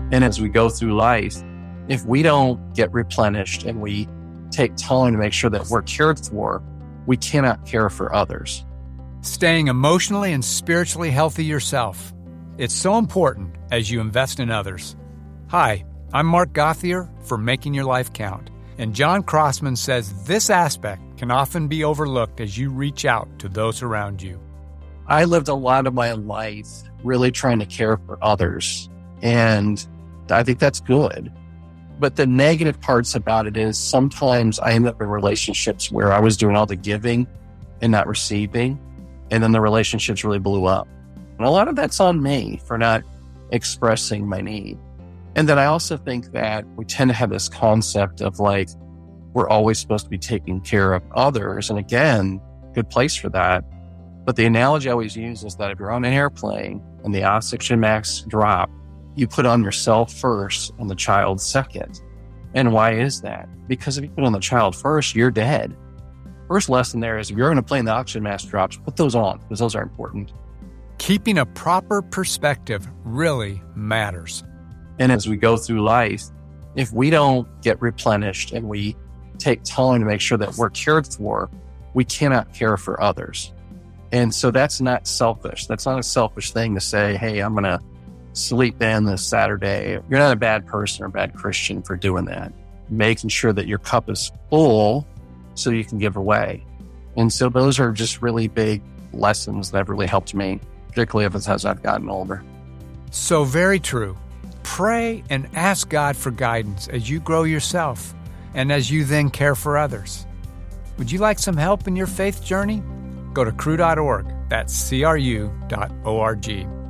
And as we go through life, if we don't get replenished and we take time to make sure that we're cared for, we cannot care for others. Staying emotionally and spiritually healthy yourself. It's so important as you invest in others. Hi, I'm Mark Gauthier for Making Your Life Count. And John Crossman says this aspect can often be overlooked as you reach out to those around you. I lived a lot of my life really trying to care for others, and I think that's good. But the negative parts about it is sometimes I end up in relationships where I was doing all the giving and not receiving, and then the relationships really blew up. And a lot of that's on me for not expressing my need. And then I also think that we tend to have this concept of like, we're always supposed to be taking care of others. And again, good place for that. But the analogy I always use is that if you're on an airplane and the oxygen masks drop, you put on yourself first and the child second. And why is that? Because if you put on the child first, you're dead. First lesson there is if you're on a plane, the oxygen mask drops, put those on because those are important. Keeping a proper perspective really matters. And as we go through life, if we don't get replenished and we take time to make sure that we're cared for, we cannot care for others. And so that's not selfish. That's not a selfish thing to say, hey, I'm going to sleep in this Saturday. You're not a bad person or a bad Christian for doing that. Making sure that your cup is full so you can give away. And so those are just really big lessons that have really helped me, particularly as I've gotten older. So very true. Pray and ask God for guidance as you grow yourself and as you then care for others. Would you like some help in your faith journey? Go to cru.org. That's CRU.org.